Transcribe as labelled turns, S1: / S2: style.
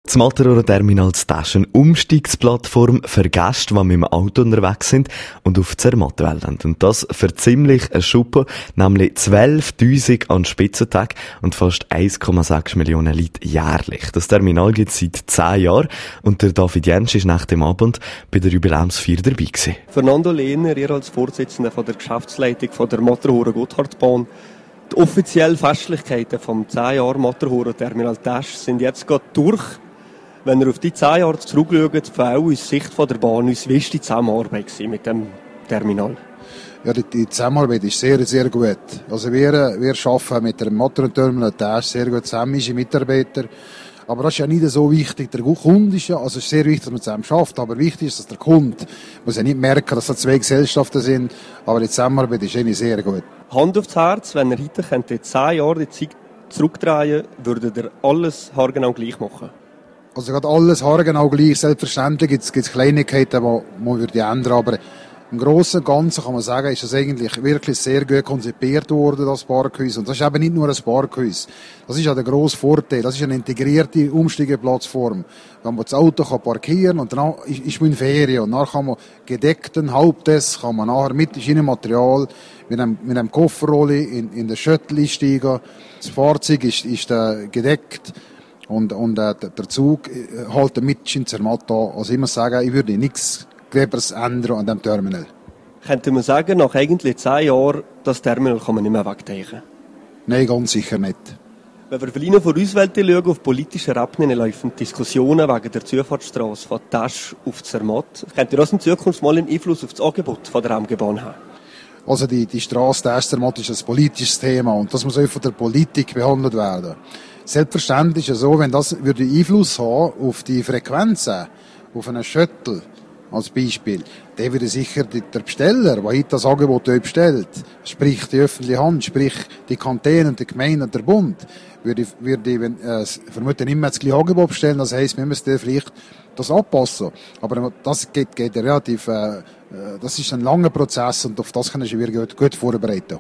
S1: Das Matterhorn Terminal ist eine Umstiegsplattform für Gäste, die mit dem Auto unterwegs sind und auf Zermatt wollen. Und das für ziemlich eine Schuppe, nämlich 12.000 an Spitzentagen und fast 1,6 Millionen Leute jährlich. Das Terminal gibt es seit 10 Jahren und der David Jentsch ist nach dem Abend bei der Jubiläumsfeier dabei gewesen.
S2: Fernando Lehner, ihr als Vorsitzender von der Geschäftsleitung von der Matterhorn-Gotthardbahn. Die offiziellen Festlichkeiten vom 10 Jahre Matterhorn Terminal Tesch sind jetzt gerade durch. Wenn ihr auf die 10 Jahre zurückschaut, von aus Sicht von der Bahn, wie war die Zusammenarbeit mit dem Terminal?
S3: Ja, die Zusammenarbeit ist sehr, sehr gut. Also wir arbeiten mit dem Matterhorn Terminal Tesch sehr gut zusammen, unsere Mitarbeiter. Aber das ist ja nicht so wichtig. Der Kunde ist ja, also es ist sehr wichtig, dass man zusammen schafft, aber wichtig ist, dass der Kunde muss ja nicht merken, dass da 2 Gesellschaften sind, aber die Zusammenarbeit ist eigentlich sehr gut.
S2: Hand aufs Herz, wenn ihr heute könnt, in 10 Jahre die Zeit zurückdrehen, würdet ihr alles haargenau gleich machen?
S3: Also gerade alles haargenau gleich. Selbstverständlich gibt es Kleinigkeiten, die man würde ändern, aber im Großen und Ganzen kann man sagen, ist das eigentlich wirklich sehr gut konzipiert worden, das Parkhaus. Und das ist eben nicht nur ein Parkhaus. Das ist ja der grosse Vorteil. Das ist eine integrierte Umsteigeplattform. Wenn man das Auto parkieren kann und dann ist man in Ferien. Und dann kann man gedeckten Hauptdesk, kann man nachher mit Schienenmaterial, mit einem Kofferrolle in den Shuttle einsteigen. Das Fahrzeug ist gedeckt. Und der Zug hält mit in Zermatt an. Also ich muss sagen, ich würde nichts Greberes ändern an diesem Terminal.
S2: Könnte man sagen, nach eigentlich 10 Jahren, das Terminal kann man nicht mehr wegdenken?
S3: Nein, ganz sicher nicht.
S2: Wenn wir von von uns schauen, auf politischer Ebene laufen Diskussionen wegen der Zufahrtsstrasse von Tesch auf Zermatt. Könnte das in Zukunft mal einen Einfluss auf das Angebot von der MG-Bahn haben?
S3: Also die Strasse Tesch-Zermatt ist ein politisches Thema und das muss auch von der Politik behandelt werden. Selbstverständlich ist es so, wenn das würde Einfluss haben auf die Frequenzen, auf einen Shuttle, als Beispiel, der würde sicher der Besteller, der heute das Angebot bestellt, sprich die öffentliche Hand, sprich die Kantone, die Gemeinde und der Bund, würde vermutlich nicht mehr das gleiche Angebot bestellen. Das heisst, wir müssen vielleicht das anpassen. Aber das geht relativ, das ist ein langer Prozess und auf das können wir gut vorbereiten.